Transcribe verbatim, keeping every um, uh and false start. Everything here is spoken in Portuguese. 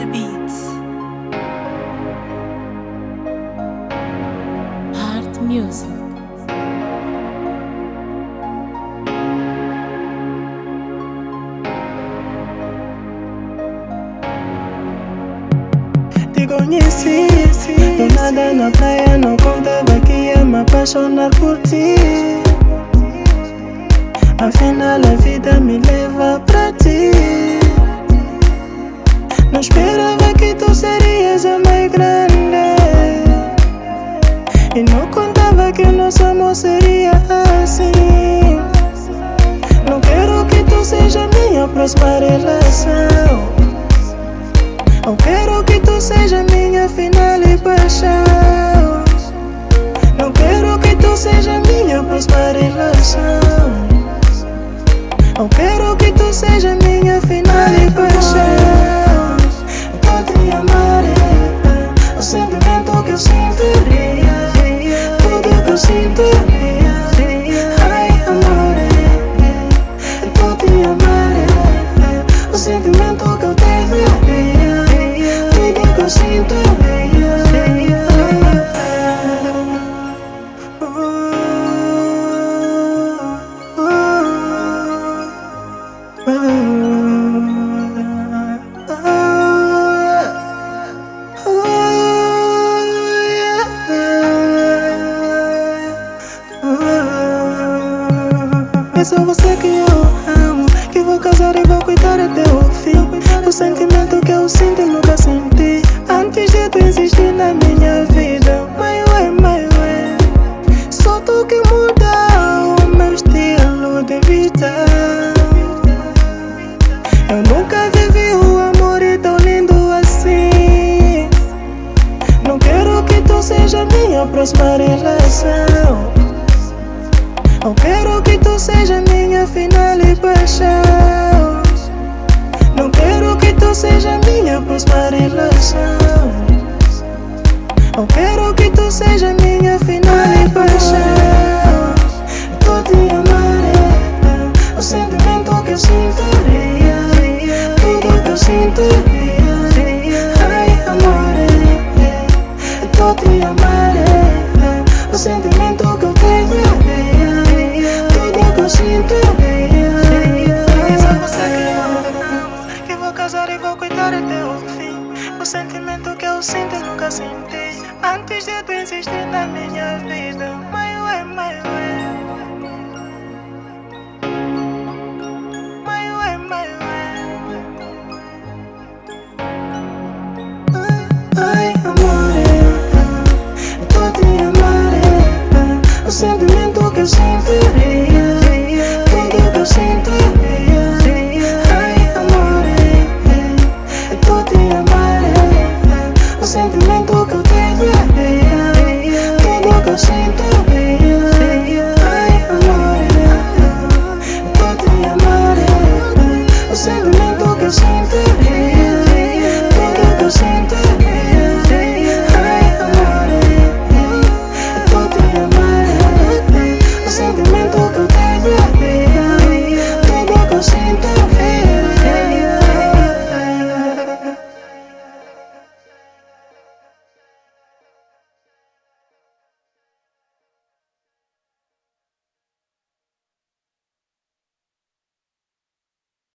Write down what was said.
the beats. Heart Music. Te conheci, do nada na praia, não contava que ia me apaixonar por ti. Afinal a vida me leva pra ti. Não esperava que tu serias a mais grande, e não contava que o nosso amor seria assim. Não quero que tu seja minha próxima relação. Eu quero que tu seja minha final e paixão. Não quero que tu seja minha próxima relação. Eu quero que tu seja minha final e paixão. Eu te amarei, o sentimento que eu sentiria, tudo que eu sentiria. Ai, amore, eu te amarei, o sentimento que eu teria, tudo que eu sentiria. É só você que eu amo, que vou casar e vou cuidar até o fim. O sentimento que eu sinto e nunca senti antes de tu existir na minha vida. My way, my way, só tu que muda o meu estilo de vida. Eu nunca vivi um amor tão lindo assim. Não quero que tu seja minha próxima relação. Eu quero que tu seja minha final e paixão. Não quero que tu seja minha próxima relação. Eu quero que tu seja minha final e paixão. Eu te amarei, o sentimento que eu sentiria, tudo que eu sentiria. Ai, amore, eu te amarei, o sentimento que eu teria, tudo que eu sentiria. É só você que eu amo, que vou casar e vou cuidar até o fim. O sentimento que eu sinto e nunca senti antes de tu existir na minha vida. My way, my way, my way, my way. Ai, amore, eu te amarei, o sentimento que eu sentiria, tudo que eu sentiria. Ai, amore, eu te amarei, o sentimento que eu teria, tudo que eu sentiria. Ai, amore, eu te amarei, o sentimento que eu sentiria.